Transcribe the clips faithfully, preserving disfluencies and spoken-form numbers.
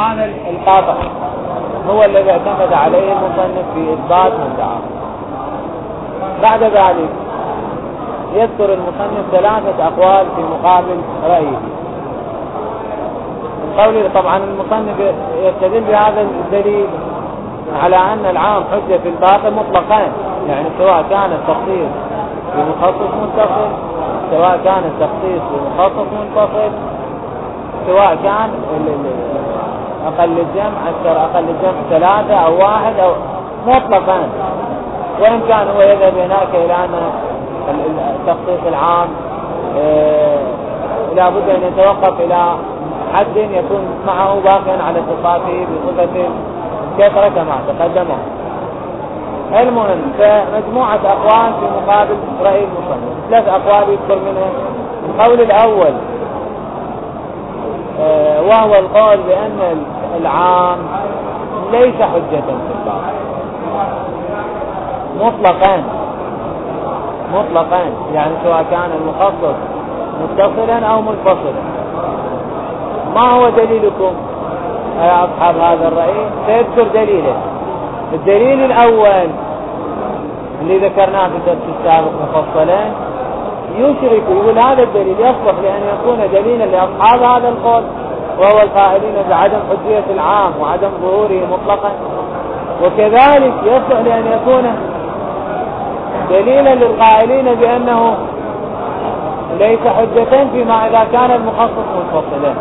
هذا القاطع هو الذي اعتمد عليه المصنف في إثبات مدعاه. بعد ذلك يذكر المصنف ثلاثة أقوال في مقابل رأيه. قوله طبعا المصنف يستدل بهذا الدليل على أن العام حجة في الباقي مطلقان، يعني سواء كان التخصيص بمخصص متصل، سواء كان التخصيص بمخصص منفصل، سواء كان أقل الجمع أكثر أقل الجمع ثلاثة أو واحد أو مطلقان. وإن كان هو يذهب هناك إلى أن التخصيص العام لا بد أن يتوقف إلى حد يكون معه باقيا على اتصافه بصفة كثرة كما تقدمه. المهم فمجموعة أقوال في مقابل رأي المصنف، ثلاث أقوال يذكر منها. القول الأول وهو القول بأن العام ليس حجة في الباقي مطلقا مطلقا، يعني سواء كان المخصص متصلا أو منفصلا. ما هو دليلكم يا أصحاب هذا الرأي؟ سيذكر دليله. الدليل الأول اللي ذكرناه في الدرس السابق مفصلا يشرك، يقول هذا الدليل يصلح لأن يكون دليلا لأصحاب هذا القول، وهو القائلين بعدم حجية العام وعدم ظهوره مطلقا، وكذلك يصلح لأن يكون دليلا للقائلين بأنه ليس حجة فيما إذا كان المخصص منفصلا.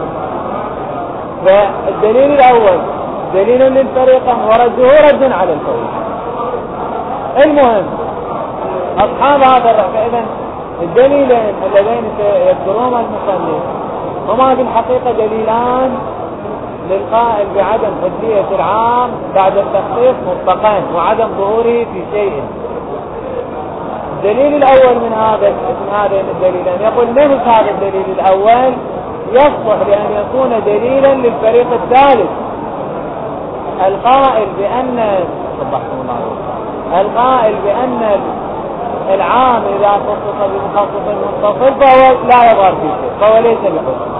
فالدليل الأول دليل للفريقين ورده رد على الفريق. المهم أصحاب هذا الرأي، فإذا الدليلين اللذين سيذكرهما المصنف هما في الحقيقة دليلان للقائل بعدم حجية العام بعد التخصيص مطلقا وعدم ظهوره في شيء. الدليل الأول من هذا من هذين الدليلين يقول نفس هذا الدليل الأول يصلح لأن يكون دليلا للفريق الثالث القائل بأن القائل بأن العام إذا خصص بمخصص منفصل فهو لا يظهر في شيء، فهو ليس بحجة.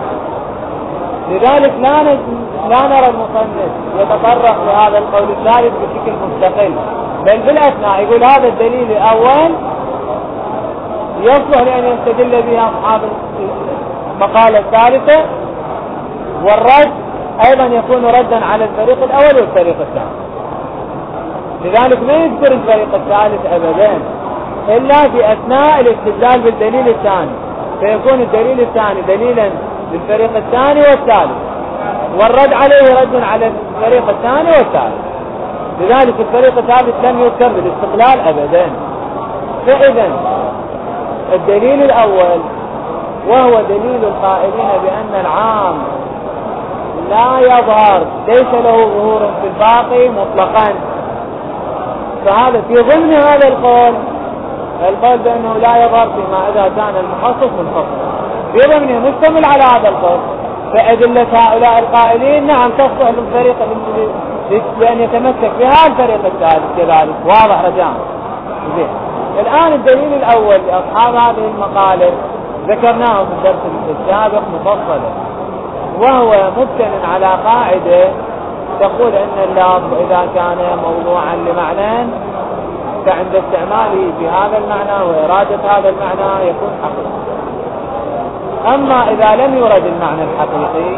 لذلك لا لا نرى المصنف يتطرق لهذا القول الثالث بشكل مستقل، بل بالأثناء يقول هذا الدليل الأول يصلح لأن يستدل به أصحاب المقالة الثالثة، والرد أيضا يكون ردا على الفريق الأول والفريق الثاني. لذلك ما يذكر الفريق الثالث أبدا إلا في أثناء الاستدلال بالدليل الثاني، فيكون الدليل الثاني دليلا للفريق الثاني والثالث، والرد عليه رد على الفريق الثاني والثالث. لذلك الفريق الثالث لم يذكر بالاستقلال أبدا. فإذا الدليل الأول وهو دليل القائلين بأن العام لا يظهر ليس له ظهور في الباقي مطلقا، فهذا في ضمن هذا القول القول بأنه لا يظهر فيما إذا كان المخصص منفصلا، في ضمنه مشتمل على هذا القول. فأدلة هؤلاء القائلين نعم تصلح للفريق لأن يتمسك بها الفريق الثالث كذلك. واضح رجاء؟ زين. الآن الدليل الأول لأصحاب هذه المقالة ذكرناه في الدرس السابق مفصلا، وهو مبتن على قاعدة تقول أن اللفظ إذا كان موضوعا لمعنى فعند استعماله في هذا المعنى وإرادة هذا المعنى يكون حقيقي. أما إذا لم يرد المعنى الحقيقي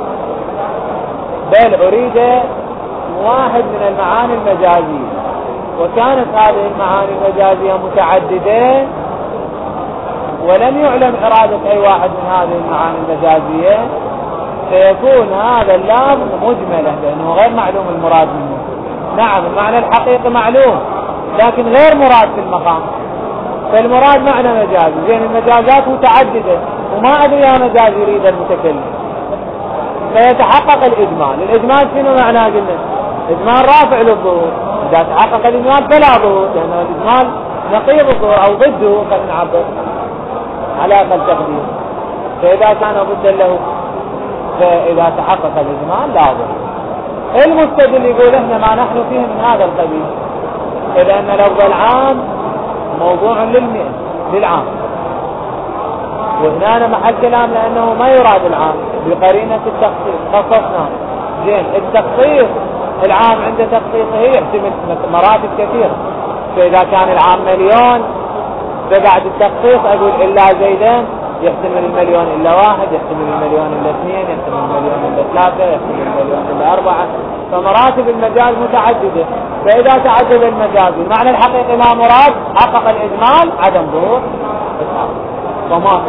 بل أريد واحد من المعاني المجازية، وكانت هذه المعاني المجازية متعددة ولم يعلم إرادة أي واحد من هذه المعاني المجازية، سيكون هذا اللفظ مجملا لأنه غير معلوم المراد منه. نعم المعنى الحقيقي معلوم لكن غير مراد في المقام، فالمراد معنى مجازي. زين المجازات متعددة وما أدري يا مجاز يريد المتكلم، فيتحقق الإجمال. الإجمال شنو معناه؟ قلنا إجمال رافع للظهور، إذا تحقق الإجمال فلا ظهور، لأن الإجمال نقيض الظهور أو ضده خلينا نعبر على أقل تقدير. فإذا كان ضدا له فإذا تحقق الإجمال لا ظهور. المستدل يقول إحنا ما نحن فيه من هذا القبيل، إذا أن لفظ العام موضوع للمئة للعام، وهنا محل كلام لأنه ما يراد العام بقرينة التخصيص خصصنا. زين التخصيص العام عند تخصيصه يحتمل مراتب كثيرة. فإذا كان العام مليون فبعد التخصيص أقول إلا زيدان يحتمل المليون إلا واحد، يحتمل المليون إلا اثنين، يحتمل المليون إلا ثلاثة، يحتمل المليون إلا أربعة. فمراتب المجاز متعددة. فإذا تعدد المجاز المعنى الحقيقي لا مراد حقق الإجمال عدم ظهور إسحاق وما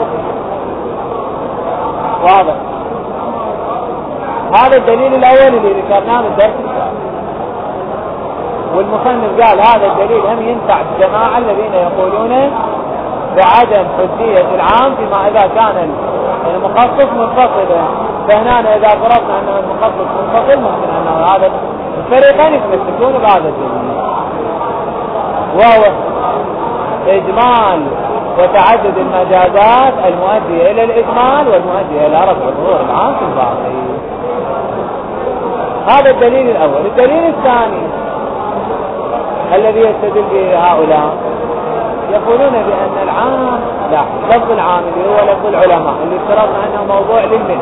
واضح. هذا الدليل الأول اللي ذكرناه من الدرس الثاني. والمصنف قال هذا الدليل هم ينفع الجماعة الذين يقولون بعدم حجية العام فيما إذا كان المخصص منفصلا. فهنا إذا فرضنا أنه المخصص منفصل ممكن أنه هذا الفريقين يتمسكون بهذا الدليل، وهو إجمال وتعدد المجازات المؤدية إلى الإجمال والمؤدية إلى رفع ظهور العام في الباقي. هذا الدليل الأول. الدليل الثاني الذي يستدل به هؤلاء يقولون بأن العام لا لفظ العام اللي هو لفظ العلماء اللي افترضنا أنه موضوع للمنع،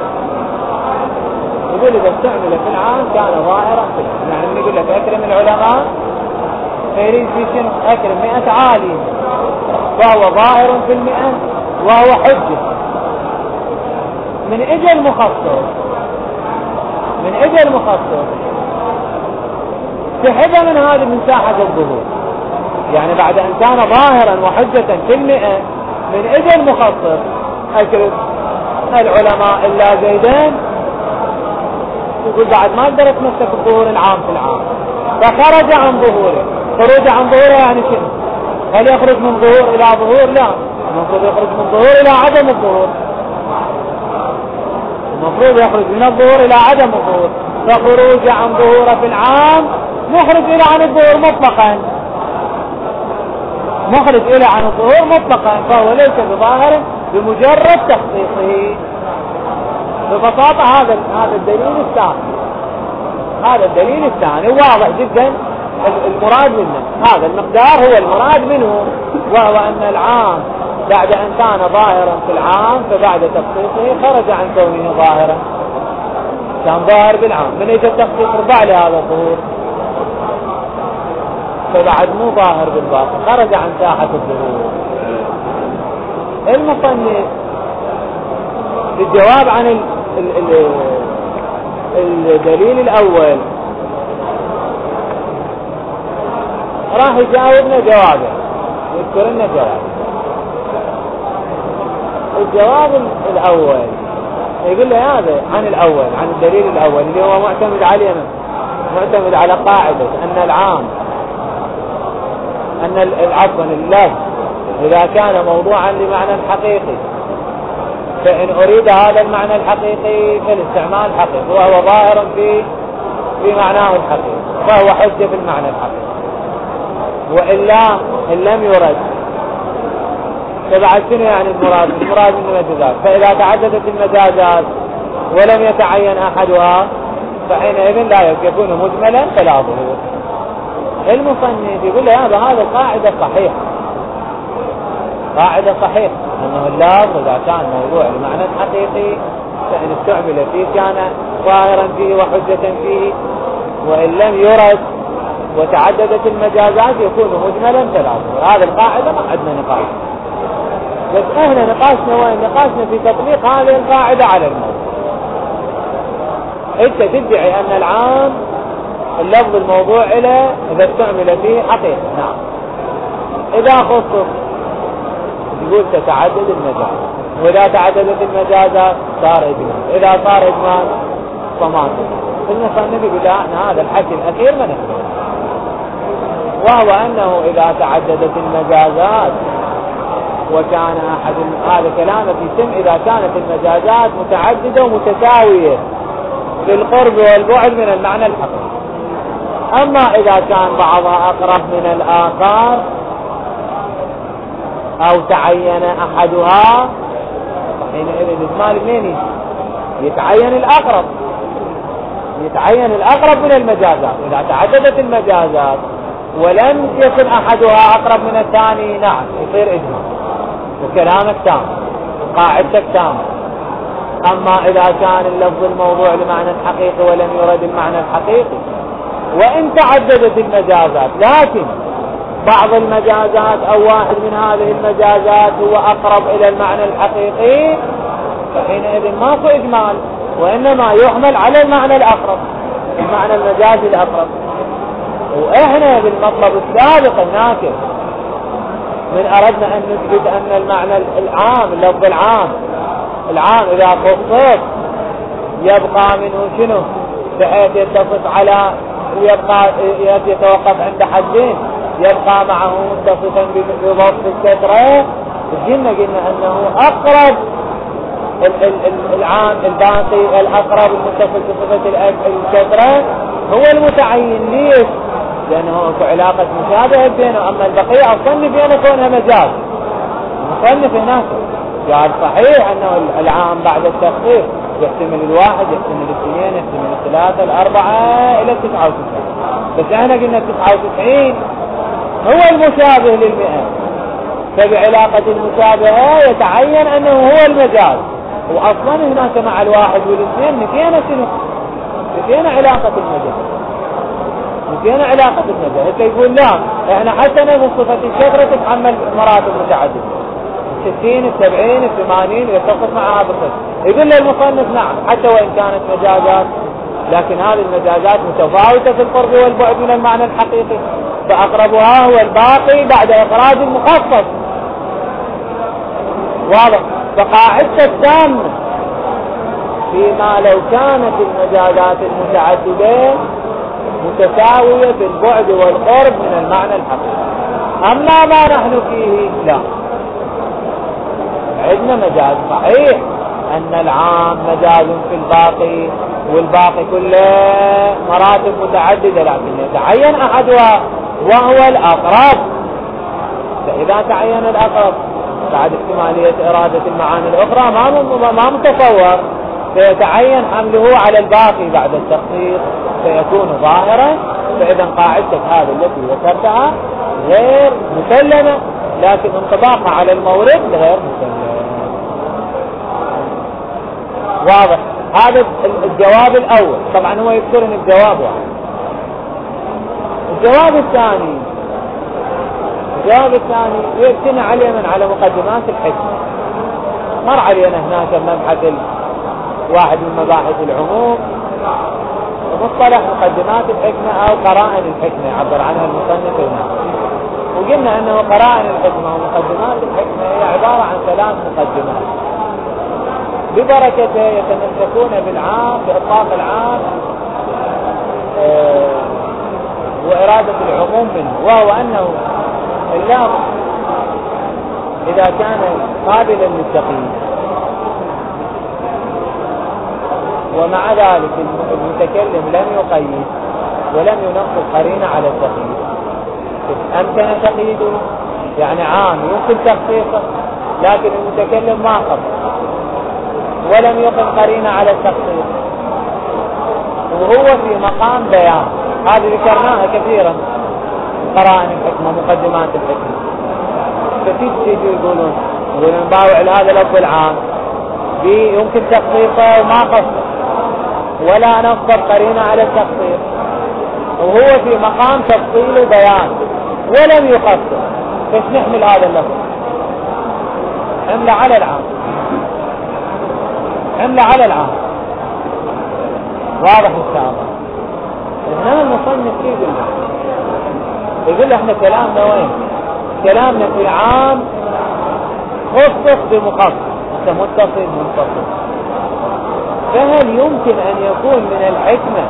يقول إذا استعمل في العام كان ظاهرا في العام. يعني نقول لك أكرم العلماء فيريد في شنو؟ أكرم مئة عالم فهو ظاهر في المئة وهو حجة. من إجل المخصص من إجل المخصص سحب من هذه مساحة الظهور. يعني بعد أن كان ظاهرا وحجة في المئة من إجل المخصص أكرم العلماء إلا زيدان، يقول بعد ما قدر يتمسك الظهور العام في العام فخرج عن ظهوره. خروج عن ظهوره يعني شنو؟ هل يخرج من ظهور إلى ظهور؟ لا، المفروض يخرج من ظهور إلى عدم الظهور. المفروض يخرج من الظهور إلى عدم الظهور. فخروج عن ظهوره في العام مخرج إلى عن الظهور مطلقا، مخرج إلى عن الظهور مطلقا، فهو ليس بظاهر بمجرد تخصيصه. ببساطة هذا هذا الدليل الثاني. هذا الدليل الثاني واضح جدا. المراد منه هذا المقدار هو المراد منه، وهو أن العام بعد أن كان ظاهرا في العام فبعد تخصيصه خرج عن كونه ظاهرا. كان ظاهر بالعام من اجى التخصيص رفع لهذا الظهور فبعد مو ظاهر بالباقي خرج عن ساحة الظهور. المصنف الجواب عن ال ال ال الدليل الأول راح يجاوبنا جوابه، يذكر لنا جواب. الجواب الأول يقول له هذا عن الأول، عن الدليل الأول اللي هو معتمد علينا، معتمد على قاعدة أن العام أن العفو اللفظ إذا كان موضوعا لمعنى حقيقي فإن أريد هذا المعنى الحقيقي فالاستعمال حقيقي وهو ظاهر في في معناه الحقيقي فهو حجة في المعنى الحقيقي، وإلا إن لم يرد فبعد شنو يعني المراد؟ المراد من المجازات. فإذا تعددت المجازات ولم يتعين أحدها فحينئذ لا يكون مجملا فلا ظهور. المصنف يقول له هذا هذا قاعدة صحيحة، قاعدة صحيحة أنه اللفظ إذا كان موضوع المعنى الحقيقي فإن استعمل فيه كان ظاهرا فيه وحجة فيه، وإن لم يرد وتعددت المجازات يكون مجملا فلا ظهور. هذه القاعدة ما عندنا نقاش، بس احنا نقاشنا وين؟ نقاشنا في تطبيق هذه القاعدة على الموضوع. انت تدعي ان العام اللفظ الموضوع له اذا استعمل فيه حقيقة، نعم. اذا خصص يقول تتعدد المجاز، واذا تعددت المجازات صار اجمال، اذا صار اجمال فما المصنف يقول لا هذا الحكي الاخير ما نقبله، وهو انه اذا تعددت المجازات وكان أحد هذا كلامه في سم إذا كانت المجازات متعددة ومتساوية في القرب والبعد من المعنى الحقيقي. أما إذا كان بعضها أقرب من الآخر أو تعين أحدها حينئذ الإجمال منين يتعين الأقرب، يتعين الأقرب من المجازات. إذا تعددت المجازات ولم يكن أحدها أقرب من الثاني نعم يصير إجمال، وكلامك تام، قاعدتك تام. أما إذا كان اللفظ الموضوع لمعنى حقيقي ولم يرد المعنى الحقيقي، وإن تعددت المجازات، لكن بعض المجازات أو واحد من هذه المجازات هو أقرب إلى المعنى الحقيقي، فحينئذ ماكو إجمال، وإنما يحمل على المعنى الأقرب، المعنى المجازي الأقرب. وإحنا بالمطلب السابق الناكر من أردنا أن نثبت أن المعنى العام، اللفظ العام العام إذا خصص يبقى منه شنو، بحيث يتصف على يبقى يتوقف عند حدين، يبقى معه متصفا بوصف الكثرة. قلنا قلنا أنه أقرب العام الباقي الأقرب المتصل بصفة الكثرة هو المتعين. ليش؟ لأنه في علاقة مشابهة بينه، أما البقية أصنف بينه كونها مجاز. مصنف هناك قال صحيح أنه العام بعد التخصيص يحتمل الواحد، يحتمل الاثنين، يحتمل الثلاثة، الأربعة إلى التسعة وتسعين، بس احنا قلنا التسعة وتسعين هو المشابه للمئة، فبعلاقة المشابهة يتعين أنه هو المجاز. وأصلا هناك مع الواحد والاثنين نسينا شنو؟ نسينا علاقة المجاز، نسينا علاقة المجاز. انت يقول لا احنا حتى نفس صفة الكثرة تتحمل مراتب متعددة، الستين السبعين الثمانين يتصف معها بالصفة. يقول له المصنف نعم حتى وإن كانت مجازات، لكن هذه المجازات متفاوتة في القرب والبعد من المعنى الحقيقي، فأقربها هو الباقي بعد إخراج المخصص. واضح؟ فقاعدة التامة فيما لو كانت المجازات المتعددة متساوية في البعد والقرب من المعنى الحقيقي. أما ما نحن فيه لا، عندنا مجاز صحيح أن العام مجاز في الباقي، والباقي كله مراتب متعددة، لكن يتعين أحدها وهو الأقرب. فإذا تعين الأقرب بعد احتمالية إرادة المعاني الأخرى ما ما متصور، فيتعين حمله على الباقي بعد التخصيص فيكون ظاهرا. فإذا قاعدتك هذه التي ذكرتها غير مسلمة، لكن انطباقها على المورد غير مسلم. واضح؟ هذا الجواب الأول. طبعا هو يذكرني الجواب واحد. الجواب الثاني الجواب الثاني يبتنى علينا على مقدمات الحكمة. مر علينا هناك مبحث واحد من مباحث العموم، ومصطلح مقدمات الحكمة أو قرائن الحكمة يعبر عنها المصنف هنا. وقلنا أنه قرائن الحكمة ومقدمات الحكمة هي عبارة عن ثلاث مقدمات ببركته يتمسكون بالعام، بإطلاق العام آه وإرادة العموم منه، وهو أنه اللفظ إذا كان قابلا للتقييد ومع ذلك المتكلم لم يقيد ولم ينص قرينة على التقييد، أمكن تقييده يعني عام يمكن تخصيصه، لكن المتكلم ما خص ولم يقم قرينة على التخصيص، وهو في مقام بيان. هذه ذكرناها كثيرا، قرائن الحكمة مقدمات الحكمة. فتيجي يقولون يقولون باوع لهذا لفظ العام يمكن تخصيصه وما خصه ولا نصب قرينة على التخصيص، وهو في مقام تفصيل وبيان ولم يخصص. فايش نحمل هذا اللفظ؟ حمله على العام، حمله على العام. واضح ان شاء الله. انما المصنف كيف يقول يقول احنا كلامنا وين؟ كلامنا في العام خصص بمخصص متصل منفصل. فهل يمكن ان يكون من الحكمة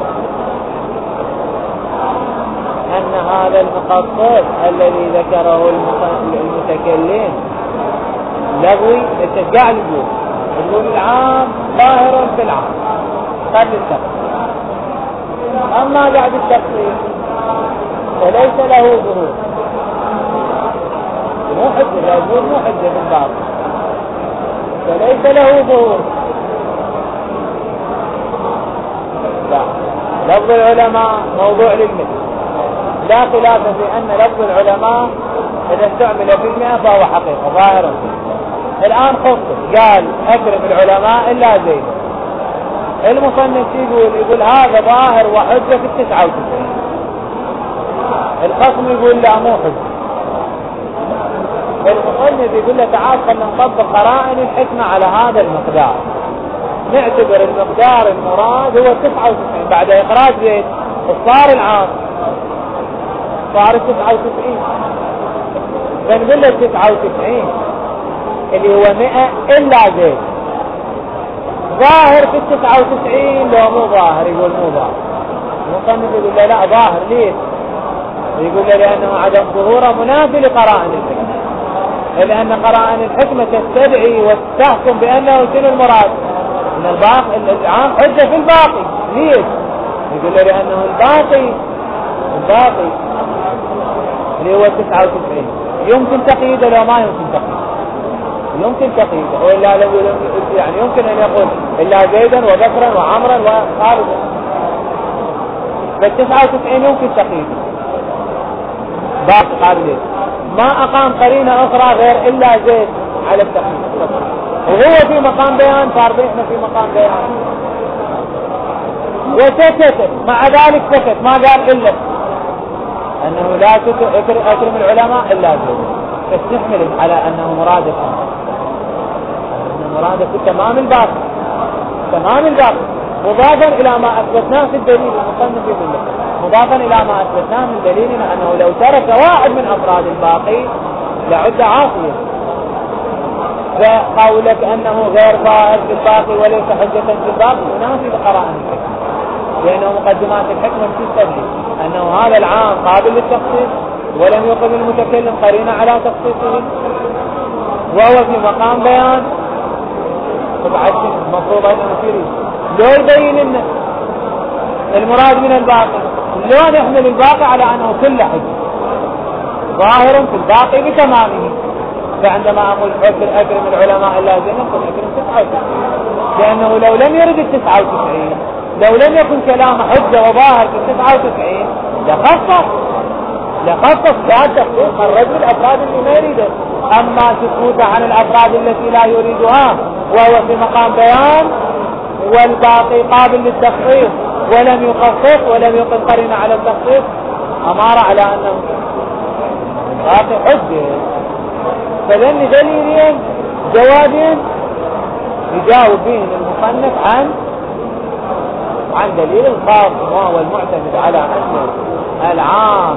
ان هذا المخصص الذي ذكره المتكلم لغوي؟ التشجاع الوجود يقول العام ظاهر في العام قبل التخصيص، اما بعد التخصيص فليس له ظهور، مو حجة، لا يقول مو حجة بالبعض، فليس له ظهور. لا، لفظ العلماء موضوع للمثل، لا خلاف في أن لفظ العلماء إذا استعمل في المئة فهو حقيقة ظاهرا. الآن خصص قال أكرم العلماء إلا زيد. المصنف يقول يقول هذا ظاهر وحجة في التسعة وتسعين. الخصم يقول لا مو حجة. المصنف يقول له تعال خلينا نطبق قرائن الحكمة على هذا المقدار، نعتبر المقدار المراد هو تسعة وتسعين بعد إخراج زيد، صار العام صار تسعة وتسعين. فنقول له تسعة وتسعين اللي هو مئة إلا زيد ظاهر في التسعة وتسعين لو مو ظاهر؟ يقول مو ظاهر. المصنف يقول له لا ظاهر. ليه؟ يقول له لأنه عدم ظهوره منافي لقرائن الحكمة، لأن قرائن الحكمة تستدعي وتحكم بأنه شنو المراد؟ أن الباقي العام حجة في الباقي. ليش؟ يقول له لأنه الباقي الباقي اللي هو تسعة وتسعين يمكن تقييده لو ما يمكن تقييده، يمكن تقييده وإلا لو يعني يمكن أن يقول إلا زيدا وبكرا وعمرا وخالدا، فالتسعة وتسعين يمكن تقييده باقي قابلين. ما أقام قرينة أخرى غير إلا زيد على التقييد، وهو في مقام بيان صار بيحنا في مقام بيان، وسكت مع ذلك سكت ما قال إلا أنه لا أكرم العلماء إلا زيد، فاستحمل على أنه مرادف أنه مرادف تمام الباقي تمام الباقي مضافا إلى ما أثبتناه في الدليل. المصنف يقول لك مضافا إلى ما أثبتناه من دليلنا أنه لو ترك واحد من أفراد الباقي لعد عاصيا، فقولك أنه غير ظاهر في الباقي وليس حجة في الباقي ينافي بقرائن الحكمة، لأنه مقدمات الحكمة تستدعي أنه هذا العام قابل للتخصيص ولم يقم المتكلم قرينة على تخصيصه وهو في مقام بيان. طبعا المفروض أن نسير لو يبين لنا المراد من الباقي، لو نحمل الباقي على أنه كل حجة ظاهر في الباقي بتمامه. فعندما أقول أكرم أكرم العلماء إلا زين نقول أكرم تسعة وتسعين، لأنه لو لم يرد التسعة وتسعين لو لم يكن كلامه حجة وظاهر في التسعة وتسعين لخصص لخصص ذات تخصيص الرجل الأفراد اللي ما يريده. أما سكوته عن الأفراد التي لا يريدها وهو في مقام بيان والباقي قابل للتخصيص ولم يخصص ولم يقم قرينة على التخصيص أمارة على أنه باقي حجة. فلن دليلين جوابين يجاوب بهم المصنف عن عن دليل الخاص وهو المعتمد على أن العام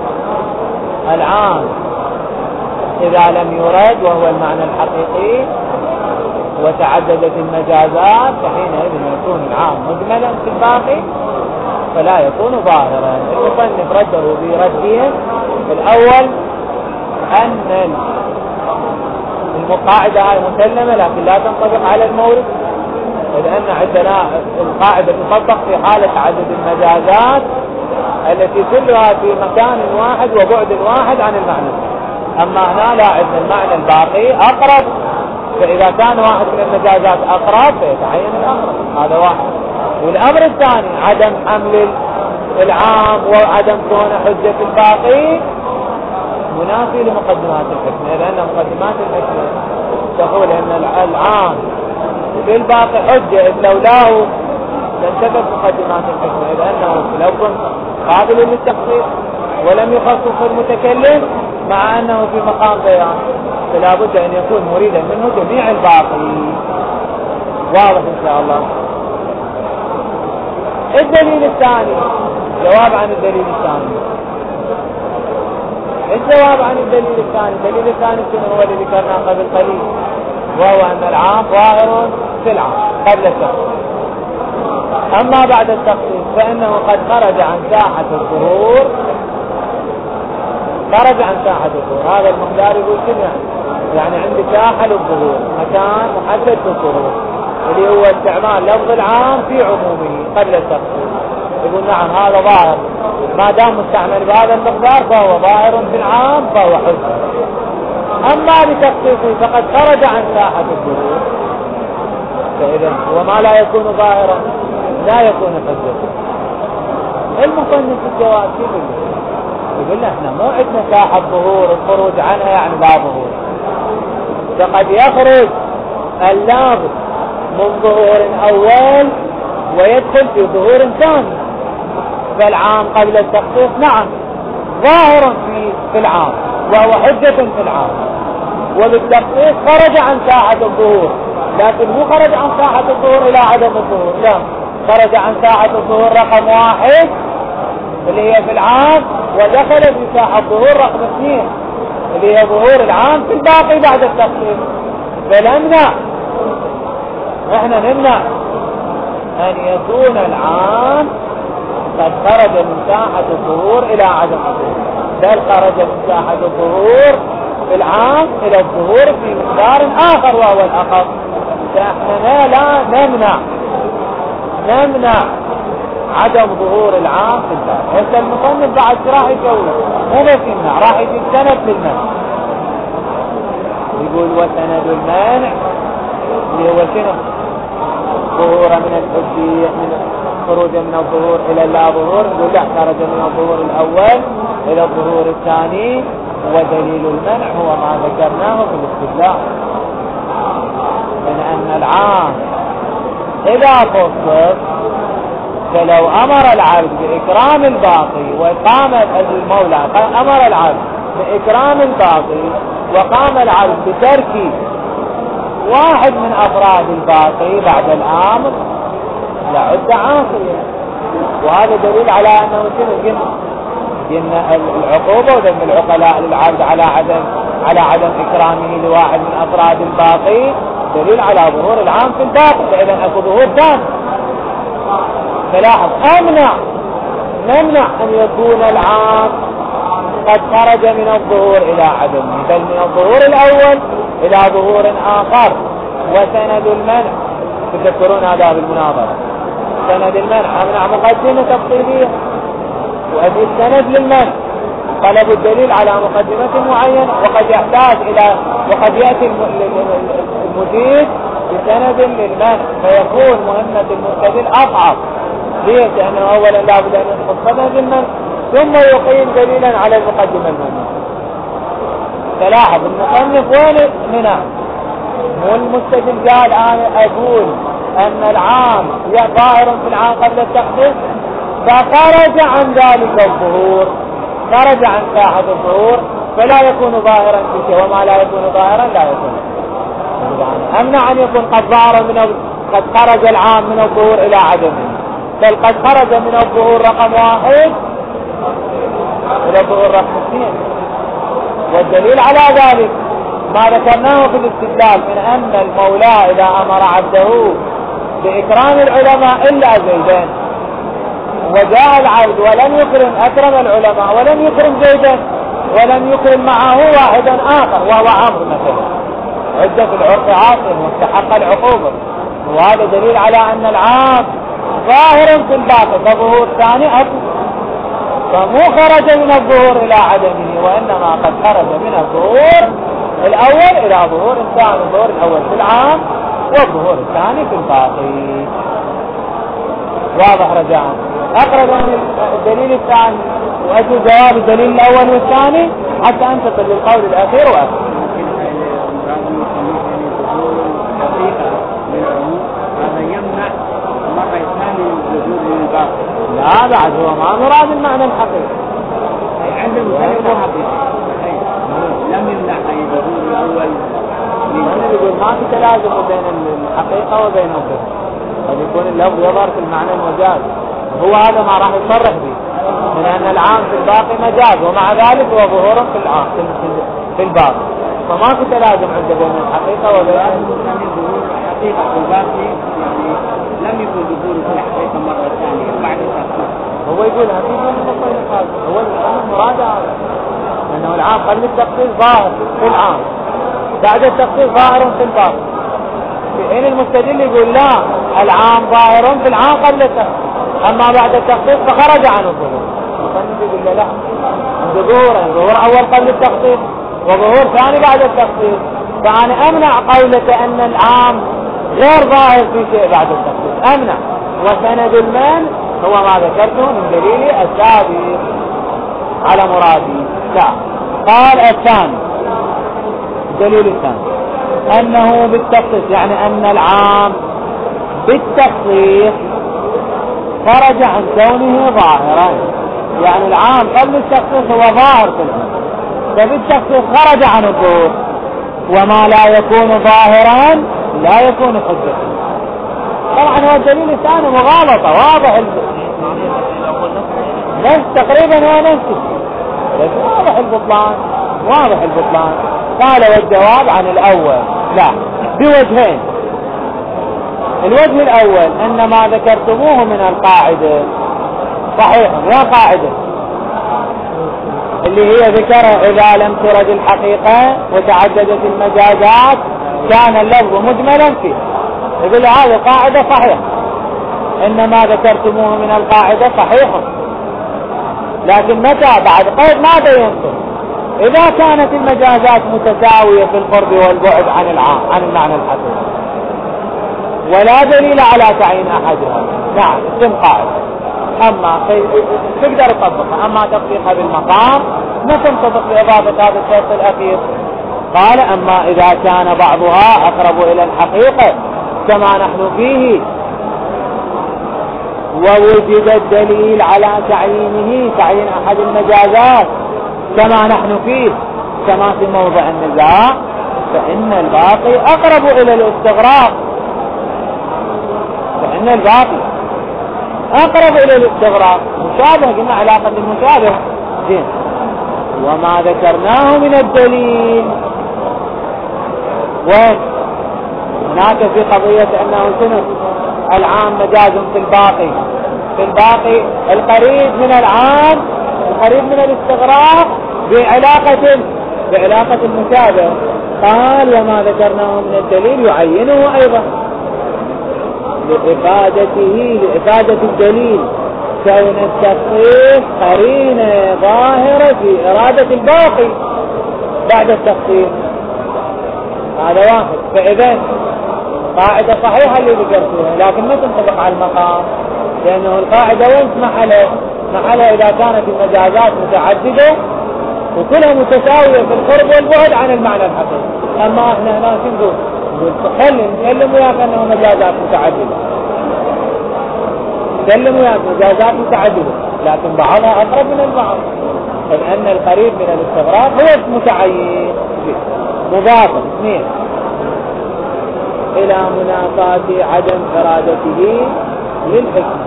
العام إذا لم يرد وهو المعنى الحقيقي وتعددت المجازات فحينئذ يكون العام مجملا في الباقي فلا يكون ظاهرا. المصنف رده بردين. الأول أن القاعدة هاي مسلمة لكن لا تنطبق على المورد، لأن عندنا القاعدة تطبق في حالة تعدد المجازات التي كلها في مكان واحد وبعد واحد عن المعنى. أما هنا لا، عندنا المعنى الباقي أقرب، فإذا كان واحد من المجازات أقرب فيتعين الأقرب. هذا واحد. والأمر الثاني عدم حمل العام وعدم كون حجة الباقي منافي لمقدمات الحكمة، لأن مقدمات الحكمة تقول أن العام في الباقي حجة إذ لولاه تنتفت مقدمات الحكمة، لأنه لو كنت قابل للتخصيص ولم يخصص المتكلم مع أنه في مقام بيان فلا بد أن يكون مريدا منه جميع الباقي. واضح إن شاء الله. الدليل الثاني جواب عن الدليل الثاني. الجواب عن الدليل الثاني الدليل الثاني هو الذي ذكرناه قبل قليل، وهو أن العام ظاهر في العام قبل التخصيص. أما بعد التخصيص فإنه قد خرج عن ساحة الظهور خرج عن ساحة الظهور. هذا المقدار يقول كذا يعني يعني عندي ساحة للظهور، مكان محدد للظهور اللي هو استعمال لفظ العام في عمومه قبل التخصيص. يقول نعم هذا ظاهر ما دام مستعمل بهذا المقدار فهو ظاهر في العام فهو حجة. أما بتخصيصه فقد خرج عن ساحة الظهور، فإذا وما لا يكون ظاهرا لا يكون حجة. المصنف في الجواب كيف يقول له احنا مو عندنا ساحة ظهور الخروج عنها يعني لا ظهور، فقد يخرج اللفظ من ظهور أول ويدخل في ظهور ثاني. فالعام قبل التخصيص نعم ظاهر في في العام وهو حجة في العام، وبالتخصيص خرج عن ساحة الظهور، لكن مو خرج عن ساحة الظهور إلى عدم الظهور، لا، خرج عن ساحة الظهور رقم واحد اللي هي في العام، ودخل في ساحة الظهور رقم اثنين اللي هي ظهور العام في الباقي بعد التخصيص. فنمنع احنا نمنع ان يكون العام قد خرج من ساحة الظهور الى عدم الظهور، بل خرج من ساحة الظهور في العام الى الظهور في مقدار اخر وهو الاخر. فاحنا لا نمنع نمنع عدم ظهور العام في الباب. هسه المصنف بعد راح يسوي مو بس يمنع، راح يجيب سند للمنع. يقول وسند المانع اللي هو شنو؟ ظهور من الحجية، من خروج من الظهور الى لا ظهور. يقول لا، خرج من الظهور الاول الى الظهور الثاني، ودليل المنع هو ما ذكرناه في الاستدلال من ان العام اذا خصص، فلو امر العبد باكرام الباقي وقام المولى امر العبد باكرام الباقي وقام العبد بترك واحد من افراد الباقي بعد الامر لعد عاصيا. وهذا دليل على انه شنو؟ قلنا العقوبه وذم العقلاء للعبد على عدم على عدم اكرامه لواحد من افراد الباقي دليل على ظهور العام في الباقي، فاذا اكو ظهور ثاني. فلاحظ امنع نمنع ان يكون العام قد خرج من الظهور الى عدمه، بل من الظهور الاول الى ظهور اخر. وسند المنع تذكرون هذا بالمناظره، سند المنع امنع مقدمه تفصيليه وادي السند للمنع طلب الدليل على مقدمه معينه، وقد يحتاج الى وقد ياتي المجيد بسند للمنع، فيكون مهمه المستدل اصعب. ليش؟ لانه اولا لابد ان يحط سند للمنع ثم يقيم دليلا على المقدمه المنع. تلاحظ المصنف وين منع؟ مو المستدل قال انا اقول ان العام ظاهر في العام قبل التخصيص، فخرج عن ذلك الظهور، خرج عن ساحة الظهور، فلا يكون ظاهرا في شيء، وما لا يكون ظاهرا لا يكون. امنع ان يكون قد ظهر من قد خرج العام من الظهور الى عدمه، بل قد خرج من الظهور رقم واحد الى الظهور رقم اثنين. والدليل على ذلك ما ذكرناه في الاستدلال من ان المولى اذا امر عبده باكرام العلماء الا زيدين، وجاء العبد ولم يكرم اكرم العلماء ولم يكرم زيدا ولم يكرم معه واحدا اخر وهو عمرو مثلا، عدة في العرف عاصم واستحق العقوبة. وهذا دليل على ان العام ظاهر في الباطن، فظهور ثاني اكبر، فمو خرج من الظهور الى عدمه، وانما قد خرج من الظهور الاول الى ظهور الثاني، الظهور الاول في العام والظهور الثاني في الباقي. واضح رجاء؟ اقرب من الدليل الثاني واجل جواب الدليل الاول والثاني حتى انتقل للقول الاخير واخر. هذا يمنع مرة ثانية الوجود للباقي. لا بعد هو ما مراد المعنى الحقيقي. أي عنده معنى حقيقي. لم يمنع أي الوجود الأول. أنا يقول ما في تلازم بين الحقيقة وبين الظاهر، قد يكون اللفظ يظهر في المعنى المجاز، هو هذا ما راح يصرح به من أن العام في الباقي مجاز، ومع ذلك هو ظهور في العام في الباقي، فما في تلازم عنده بين الحقيقة وبين الحقيقة في الباقي. يعني لم يكن ظهور في الحقيقة مرة ثانية بعد التخصيص. هو يقول هذه المصطلحات هو المراد هذا أنه العام قبل التخصيص ظاهر في العام، بعد التخصيص ظاهر في الباقي. في حين المستدل يقول لا، العام ظاهر في العام قبل التخصيص، أما بعد التخصيص فخرج عن الظهور. المصنف يقول له لا، ظهورين، ظهور أول قبل التخصيص وظهور ثاني بعد التخصيص، فأنا أمنع قولك أن العام غير ظاهر في شيء بعد التخصيص، أمنع. وسند المن هو ما ذكرته من دليل السابق على مرادي. لا، قال الثاني، الدليل الثاني أنه بالتخصيص، يعني أن العام بالتخصيص خرج عن كونه ظاهرا، يعني العام قبل التخصيص هو ظاهر في العام، فبالتخصيص خرج عن الظهور، وما لا يكون ظاهرا لا يكون حجة. طبعا هو الدليل الثاني مغالطة واضح نفس تقريبا هو نفسه، بس واضح البطلان واضح البطلان. قال والجواب عن الأول لا بوجهين. الوجه الأول أن ما ذكرتموه من القاعدة صحيح، يا قاعدة اللي هي ذكر إذا لم ترد الحقيقة وتعددت المجازات كان اللفظ مجملا فيه، يقول هذه قاعدة صحيحة، إن ما ذكرتموه من القاعدة صحيح، لكن متى بعد قيد ما بينتم إذا كانت المجازات متساوية في القرب والبعد عن العام عن المعنى الحقيقي ولا دليل على تعيين أحدها. نعم اسم قاعدة، أما تقدر تطبقها، أما تطبيقها بالمقام ما تنطبق بإضافة هذا الشرط الأخير. قال أما إذا كان بعضها أقرب إلى الحقيقة كما نحن فيه ووجد الدليل على تعيينه تعيين أحد المجازات كما نحن فيه كما في موضع النزاع، فإن الباقي أقرب إلى الاستغراق، فإن الباقي أقرب إلى الاستغراق مشابه، قلنا علاقة المشابه زين. وما ذكرناه من الدليل وهناك في قضية أنه سنة العام مجاز في الباقي، في الباقي القريب من العام القريب من الاستغراق بعلاقة بعلاقة المشابه. قال وما ذكرناه من الدليل يعينه أيضا لإفادته لإفادة الدليل كون التخصيص قرينة ظاهرة في إرادة الباقي بعد التخصيص. هذا واحد. فإذا قاعدة صحيحة اللي ذكرتوها لكن ما تنطبق على المقام، لأنه القاعدة وين محلها؟ محلها إذا كانت المجازات متعددة وكلها متساوية في القرب والبعد عن المعنى الحقيقي. أما احنا هنا نقول نتكلم نتكلم وياك أنه مجازات متعددة، نتكلم وياك مجازات متعددة لكن بعضها أقرب من البعض، لأن القريب من الاستغراق هو متعين مضافا اثنين إلى منافاة عدم إرادته للحكم.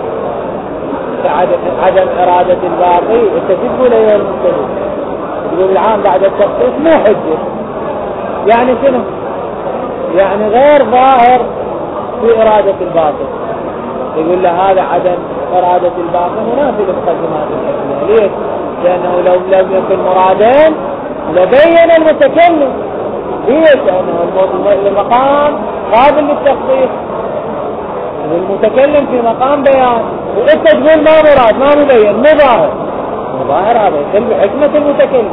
عدم إرادة الباقي تجد لي المستدل يقول العام بعد التخصيص مو حجة، يعني شنو؟ يعني غير ظاهر في إرادة الباقي. يقول له هذا عدم إرادة الباقي منافي لمقدمات الحكمة. ليش؟ لأنه لو لم يكن مرادين لبين المتكلم. ليش؟ لأنه المقام قابل للتخصيص، المتكلم في مقام بيان وانت تقول ما مراد ما مبين مو ظاهر، مظاهر هذا يدل بحكمة المتكلم.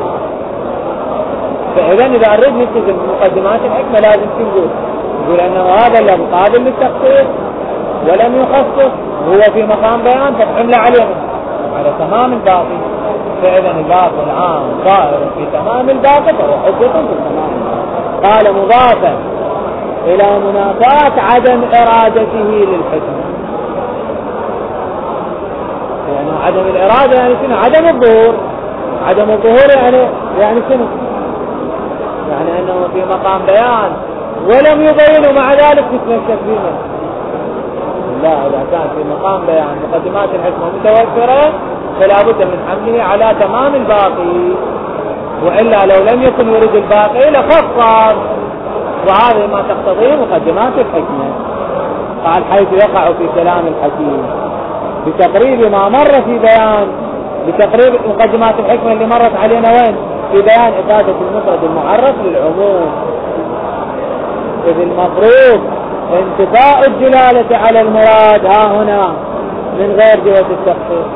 فإذا إذا أريد نتكلم مقدمات الحكمة لازم تقول يقول أنه هذا اللي قابل للتخصيص ولم يخصص هو في مقام بيان فتحمل عليه على تمام الباقي. فإذا الباقي العام ظاهر في تمام الباقي فهو حجة في تمام. قال مضافا إلى منافاة عدم إرادته للحكمة، يعني عدم الإرادة يعني شنو؟ عدم الظهور. عدم الظهور يعني يعني شنو؟ يعني أنه في مقام بيان ولم يبين مع ذلك تتمشى فيه. لا، إذا كان في مقام بيان مقدمات الحكمة متوفرة فلا بد من حمله على تمام الباقي، وإلا لو لم يكن يريد الباقي لخصص، وهذا ما تقتضيه مقدمات الحكمة. قال حيث يقع في كلام الحكيم بتقريب ما مر في بيان، بتقريب مقدمات الحكمة اللي مرت علينا وين؟ في بيان إفادة المفرد المعرف للعموم، إذ المفروض انتفاء الدلالة على المراد ها هنا من غير جهة التخصيص.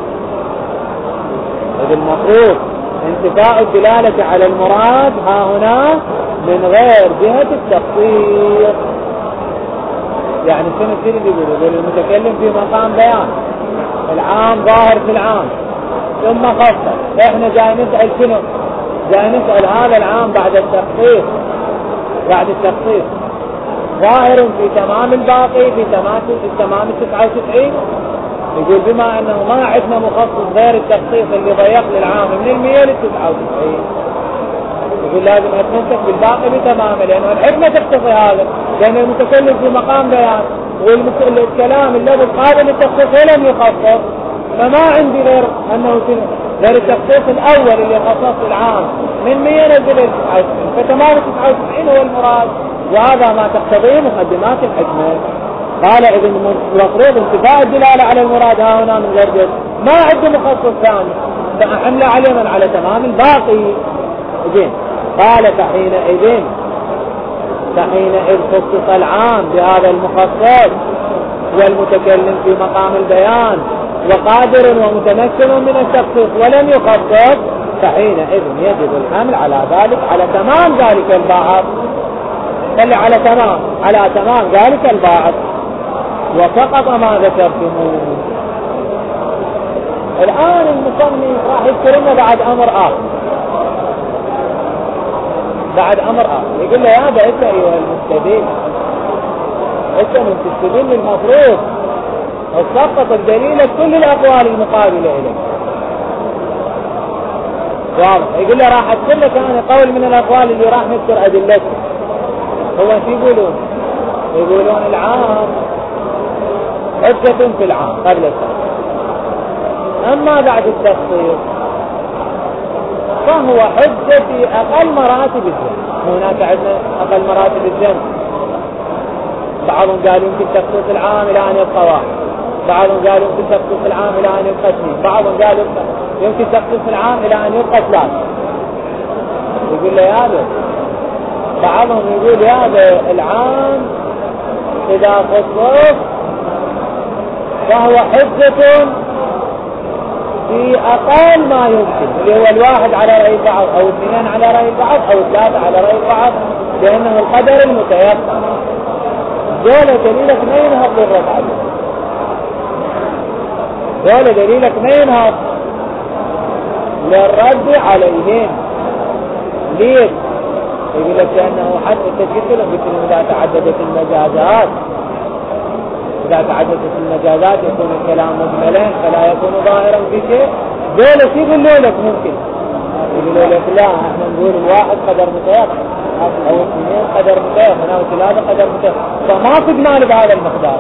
إذ المفروض انتفاء الدلالة على المراد ها هنا من غير جهة التخصيص. يعني شنو الشيء اللي يقول؟ يقول المتكلم في مقام بيان العام ظاهر في العام ثم خصص. احنا جاي نسأل شنو؟ جاي نسأل هذا العام بعد التخصيص بعد التخصيص ظاهر في تمام الباقي في تمام التمام التسعة وتسعين. يقول بما انه ما عندنا مخصص غير التخصيص اللي ضيق للعام من المية للتسعة وتسعين، يقول لازم اتمسك بالباقي بتمامه، لانه الحكمة تقتضي هذا، لان المتكلم في مقام بيان والكلام الذي قابل للتخصيص لم يخصص، فما عندي غير انه غير التخصيص الاول اللي خصص العام من مية نزل للتسعة وتسعين، فتمام التسعة وتسعين هو المراد، وهذا ما تقتضيه مقدمات الحكمة. قال إذن المفروض انتفاء الدلالة على المراد ها هنا من غير جد، ما عنده مخصص ثاني فأحمل عليه من على تمام الباقي. زين قال فحينئذ فحينئذ خصص العام بهذا المخصص والمتكلم في مقام البيان وقادر ومتمكن من التخصيص ولم يخصص، فحينئذ يجب الحمل على ذلك على تمام ذلك البعض، خلي على تمام على تمام ذلك البعض وفقط ما ذكرتموه. الآن المصنف راح يذكر لنا بعد أمر آخر، بعد أمر آخر يقول له يا هذا أنت أيها المستدل، أنت من تستدل المفروض وتسقط الدليل كل الأقوال المقابلة إليه. واضح؟ يقول له راح أذكر لك أنا قول من الأقوال اللي راح نذكر أدلته. هو شو يقولون؟ يقولون العام حجة في العام قبل التخصيص، أما بعد التخصيص فهو حجة في أقل مراتب الجنة. هناك عندنا أقل مراتب الجنة، بعضهم قالوا يمكن تخصيص العام إلى أن يبقى واحد، بعضهم قالوا يمكن تخصيص العام إلى أن يبقى اثنين، بعضهم قالوا يمكن تخصيص العام إلى أن يبقى ثلاثة. يقول لي هذا بعضهم يقول هذا العام إذا خصص فهو حجة في أقل ما يمكن، اللي هو الواحد على رأي بعض أو اثنين على رأي بعض أو ثلاثة على رأي بعض، لأنه القدر المتيقن. دولة دليلك ما ينهض للرد عليه، دولة دليلك ما ينهض للرد عليهم. ليه؟ يقول لك لأنه حتى التشكل مثل إذا تعددت المجازات، إذا تعددت المجازات يكون الكلام مجملا فلا يكون ظاهرا في شيء. دولة يقولوا لك ممكن يقولوا لك لا احنا نقول الواحد قدر متيقن أو اثنين قدر متيقن أو ثلاثة قدر متيقن، فما في إجمال بهذا المقدار.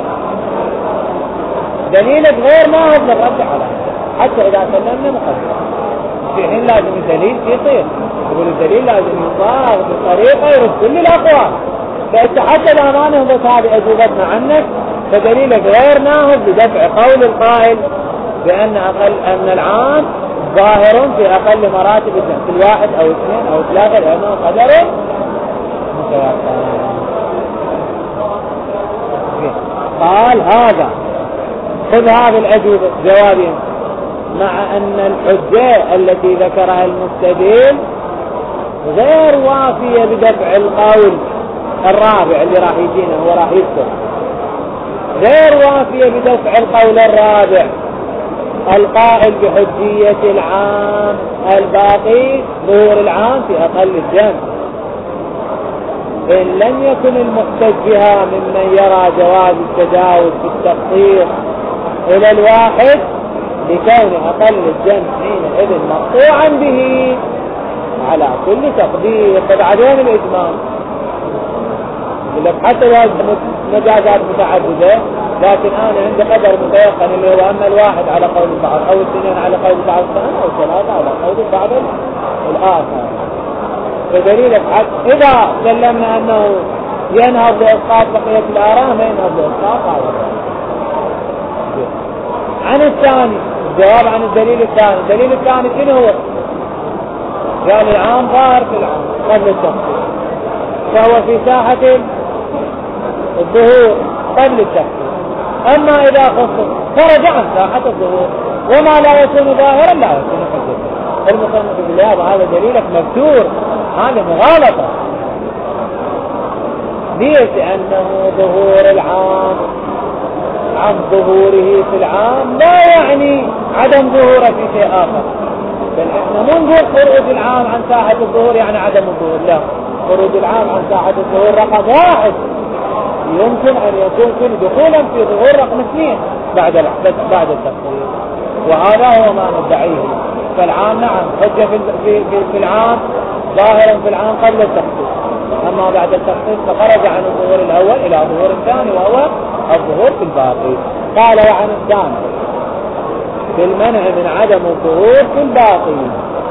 دليلك غير ما هو الرد على حتى إذا سلمنا مقدر، في حين لازم الدليل يصير، يقول الدليل لازم يصاغ بطريقة يرد كل الأقوال، فإنت حتى لا ما نهضت هذه أجوبتنا عنك فدليلك غير ناهض بدفع قول القائل بأن أقل أن العام ظاهر في أقل مراتب الجنة، في الواحد أو اثنين أو ثلاثة لأنه قدر متيقن. قال هذا خذ هذه الأجوبة جوابين، مع أن الحجة التي ذكرها المستدل غير وافية بدفع القول الرابع اللي راح يجينا هو راح يذكر، غير وافية بدفع القول الرابع القائل بحجية العام الباقي ظهور العام في أقل الجنة، إن لم يكن المحتج بها ممن يرى جواز التجاوز في التخصيص إلى الواحد لكون أقل الجنة حينئذ مقطوعا به على كل تقدير. فبعدين الإجمال لك حتى لو مجازات متعددة لكن أنا عندي قدر متيقن اللي هو أما الواحد على قول بعض أو الاثنين على قول بعض أو ثلاثة على قول بعض الآخر. فدليلك إذا سلمنا أنه ينهض بإسقاط بقية الآراء ما ينهض بإسقاط هذا. عن الثاني الجواب عن الدليل الثاني، الدليل الثاني شنو هو؟ قال العام ظاهر في العام قبل التخصيص فهو في ساحة الظهور قبل التخصيص، أما إذا خصص خرج عن ساحة الظهور وما لا يكون ظاهرا لا يكون حجة. المصنف بالله هذا دليلك مكسور، هذا مغالطة. ليش؟ لأنه ظهور العام عن ظهوره في العام لا يعني عدم ظهوره في شيء آخر، بل احنا مو نقول خروج العام عن ساحة الظهور يعني عدم الظهور، لا، خروج العام عن ساحة الظهور رقم واحد يمكن ان يكون دخولا في ظهور رقم اثنين بعد بعد التخصيص، وهذا هو ما ندعيه. فالعام نعم حجة في, في, في العام ظاهرا في العام قبل التخصيص، اما بعد التخصيص فخرج عن الظهور الاول الى ظهور ثاني وهو الظهور في الباقي. قال وعن الثاني في المنع من عدم الظهور في الباقي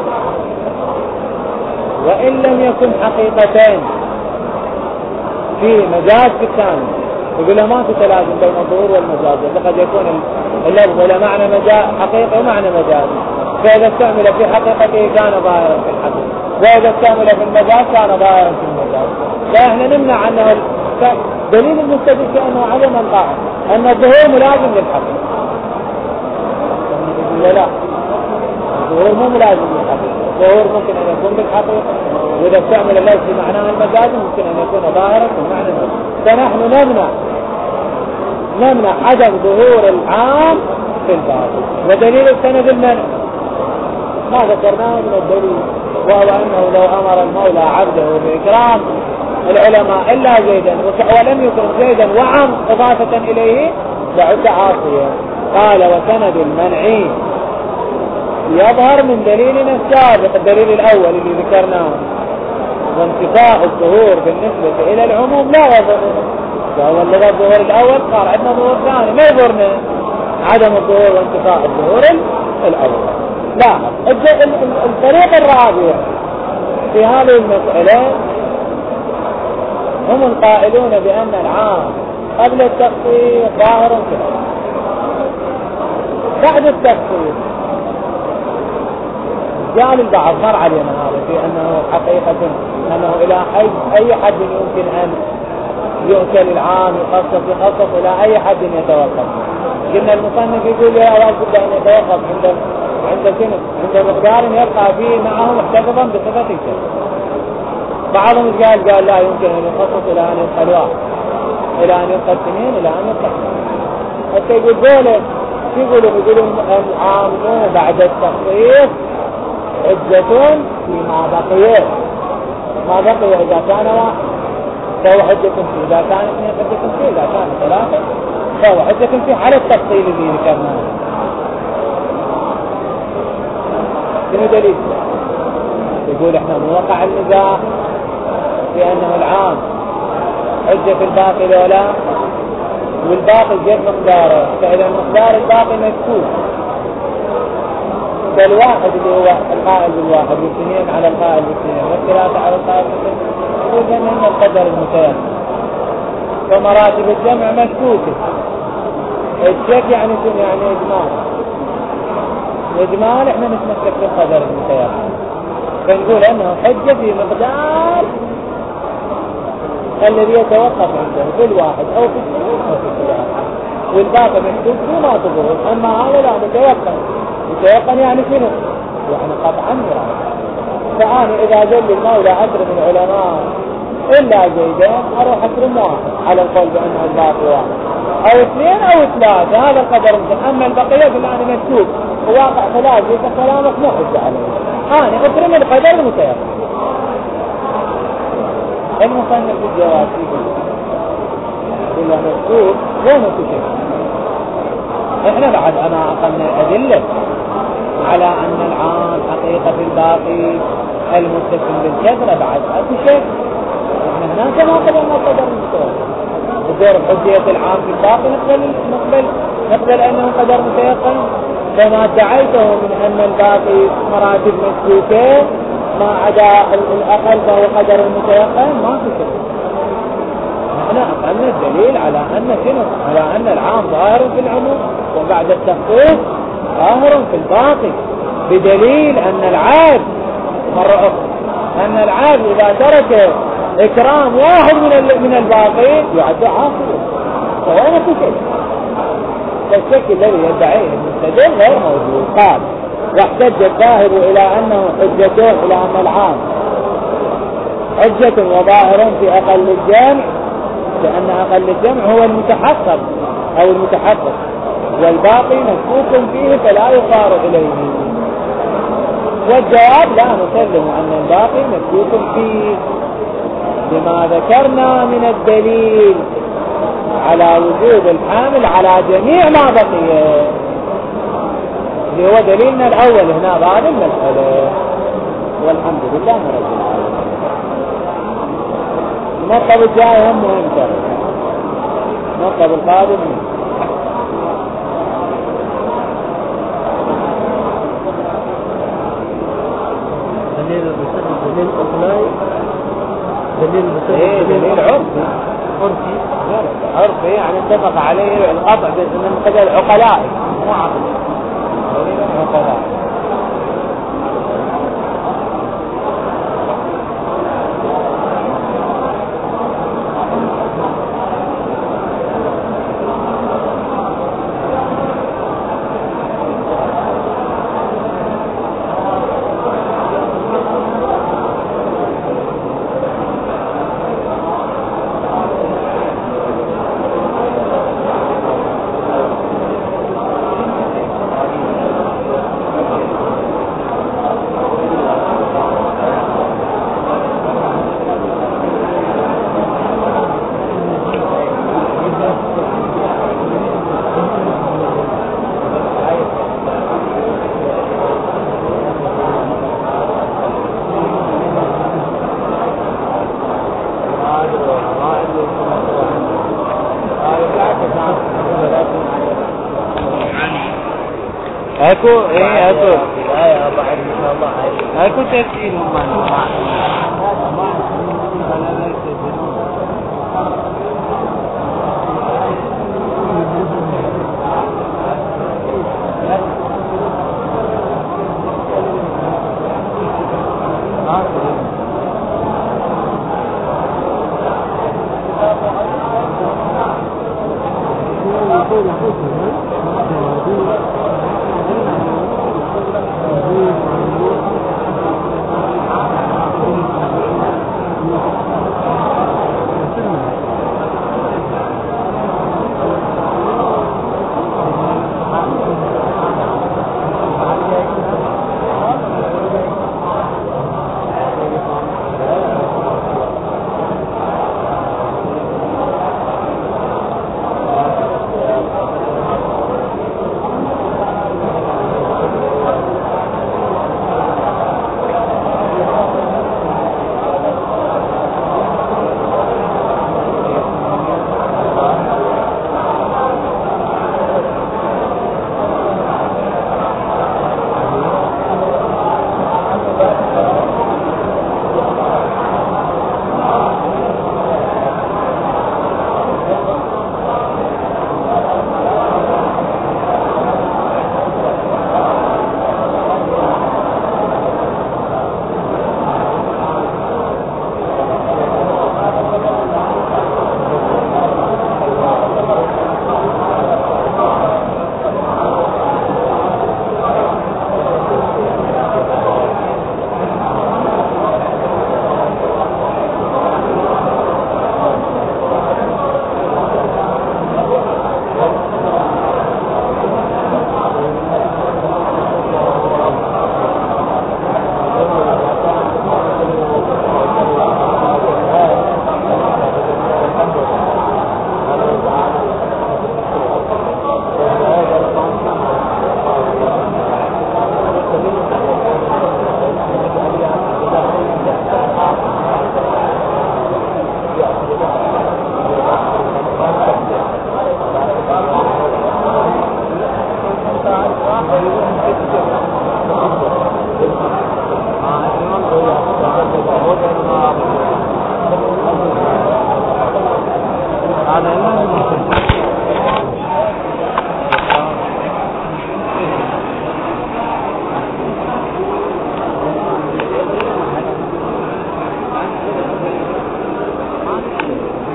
وإن لم يكن حقيقتين في مجاز في الثاني. يقول ما في تلازم بين الظهور والمجاز، وقد يكون اللفظ له معنى مجاز حقيقي ومعنى مجازي، فإذا استعمل في حقيقته كان ظاهرا في الحقيقة، وإذا استعمل في المجاز كان ظاهرا في المجاز. فإحنا نمنع أنه دليل المستدل كأنه عدم القاعدة أن الظهور ملازم للحقيقة. لا لا، الظهور مو ملازم للحقيقة، الظهور ممكن أن يكون بالحقيقة، وإذا استعمل اللفظ بمعناه المجازي ممكن أن يكون ظاهرا في معنى المجاز. فنحن نمنع نمنع عدم ظهور العام في الباطل. ودليل السند المنع ما ذكرناه من الدليل، وهو أنه لو أمر المولى عبده بإكرام العلماء إلا زيدا ولم يكن زيدا وعم إضافة إليه لعد عاصيا. قال وسند المنع يظهر من دليلنا السابق الدليل الأول اللي ذكرناه، وانتفاء الظهور بالنسبة إلى العموم لا يظهر، وهو اللي الظهور الأول قال عندنا ظهور ثاني ما يظهرنا عدم الظهور وانتفاء الظهور الأول. لا، الطريق الرابع في هذه المسألة هم القائلون بأن العام قبل التخصيص ظاهر كذا، بعد التخصيص جاء البعض مر علينا هذا في أنه حقيقة أنه إلى أي حد يمكن أن يؤكل العام يخصص يخصص إلى أي حد يتوقف. قلنا المصنف يقول لا لابد أن يتوقف عند عند سنة عند مقدار يبقى فيه معه محتفظا بصفة الكذب. بعضهم قال قال لا يمكن أن يخصص إلى أن يبقى الواحد إلى أن يبقى اثنين إلى أن يبقى حتى يقول دولة يقولوا يقولوا العام بعد التخصيص حجة فيما بقي، ما بقي إذا كان واحد فهو حجة فيه، إذا كان اثنين حجة فيه، إذا كان ثلاثة فهو حجة فيه على التفصيل الذي ذكرناه. شنو دليل؟ يقول احنا موقع النزاع في أنه العام حجة في الباقي لولا، والباقي جد مقداره، فإذا المقدار الباقي مكتوب فالواحد اللي هو القائل بالواحد والاثنين على القائل بالاثنين والثلاثة على القائل بالاثنين، يقول أن القدر المتيسر ومراتب الجمع مشكوكة. الشك يعني شنو؟ يعني إجمال. الإجمال احنا نتمسك بالقدر المتيسر، فنقول أنه حجة في مقدار الذي يتوقف عنده في الواحد أو في الاثنين أو في الثلاثة، والباقي محدود فيما تظهر. أما هذا لا متيقن، متيقن يعني شنو؟ يعني قطعا مراد. فأنا إذا جل المولى عشر من العلماء إلا زيدين أروح أكرم واحد على القول بأنه الباقي واحد أو اثنين أو ثلاثة، هذا القدر مثل. أما البقية بالله مكتوب وواقع ثلاثة كلامك مو حجة عليه، أنا أكرم القدر المتيقن. المصنف الجواب إلا مكتوب وين مكتوب؟ إحنا بعد أنا أقلنا أدلة على أن العام حقيقة في الباقي المتصل بالكثرة بعد أكو شيء. إحنا هناك ما قدرنا قدر المتيقن ودور حجية العام في الباقي نقبل نقبل نقبل أنه قدر متيقن. فما ادعيته من أن الباقي مراتب مسلوكة ما عدا الأقل فهو قدر المتيقن ما في شيء. احنا أقلنا الدليل على أن شنو؟ على أن العام ظاهر في العموم وبعد التخصيص ظاهر في الباقي، بدليل أن العاد مرة أخرى أن العاد إذا ترك إكرام واحد من من الباقي يعد عاصيا، فهو ما في شيء. فالشك الذي يدعيه المستدل غير موجود. قال واحتج الذاهب إلى أنه حجته إلى أن العام حجة وظاهر في أقل الجمع، لأن أقل الجمع هو المتحقق أو المتحقق والباقي مشكوك فيه فلا يقار إليه. والجواب لا نسلم أن الباقي مشكوك فيه لما ذكرنا من الدليل على وجود الحامل على جميع ما بقي، اللي هو دليلنا الأول هنا بعد المسألة. والحمد لله رب العالمين. المطلب الجاي هم مهم ترى، المطلب القادم دليل المسلم دليل أقناعي دليل المسلم ايه دليل عرفي عرفي عرفي يعني اتفق عليه القطع من قبل العقلاء مو عقلي دليل العقلاء. اكو ايه اكو آية بعد إن شاء الله اكو تفسير هم